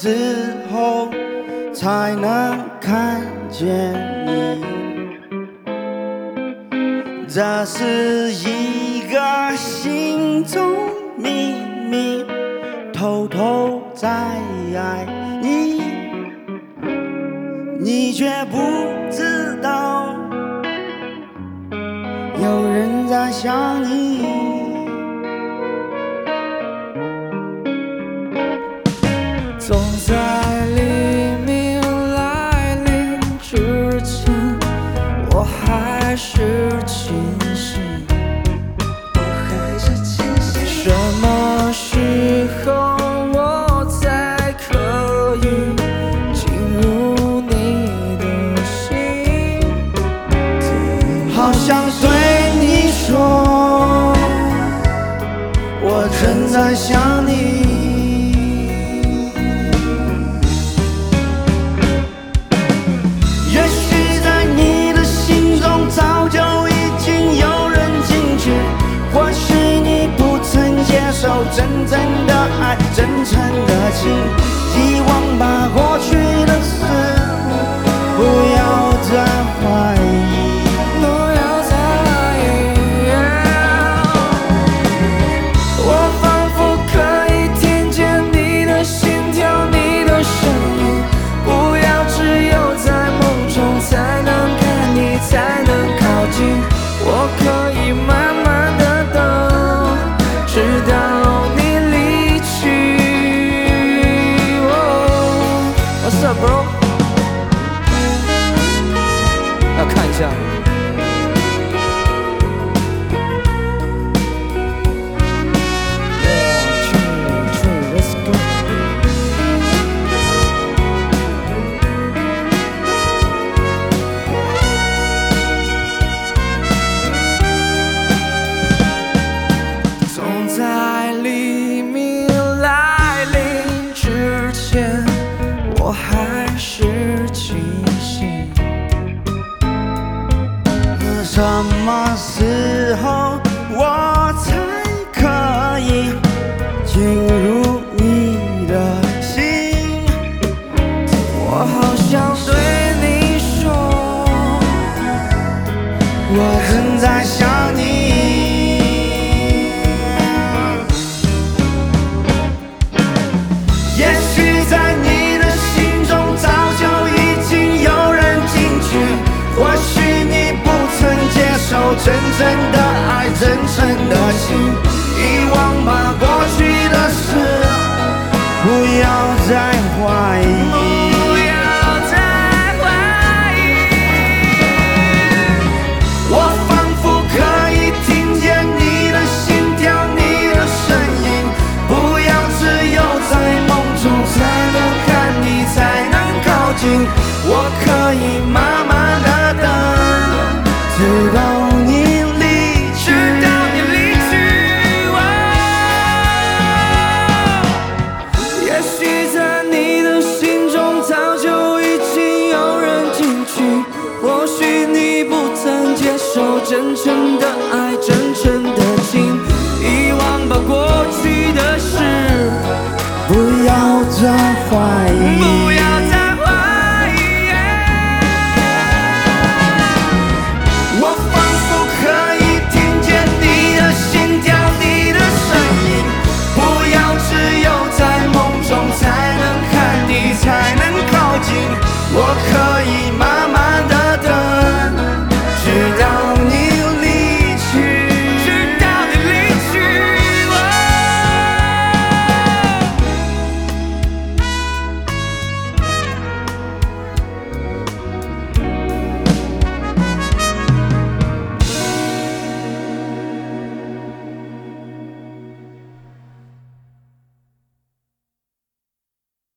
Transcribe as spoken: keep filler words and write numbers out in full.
时候才能看见你。这是一个心中秘密，偷偷在爱你，你却不知道，有人在想你。 总在黎明来临之前，我还是清醒。什么时候我才可以进入你的心？ 好想对你说，我正在想你。真正的爱，真诚的情，遗忘吧过去的事，不要再怀疑， 不要再怀疑。我仿佛可以听见你的心跳，你的声音，不要只有在梦中才能看你，才能靠近。我可以慢慢的等，直到What's up, bro？ 要看一下。Let's go。总在黎明来临之前，我还是清醒。 什么时候我才可以进入你的心？ 我好想对你说， 我正在想你。也许在你的心中早就已经有人进去，或许你不曾接受真正的爱，真诚的心，遗忘吧过去的事，不要再怀疑， 不要再怀疑。 我仿佛可以听见你的心跳，你的声音，不要只有在梦中才能看你，才能靠近。我可以慢慢的等，直到你离去， 直到你离去。也许在你的心中早就已经有人进去，或许你不曾接受真诚的爱，真诚的情，遗忘吧过去的事， 不要再怀疑。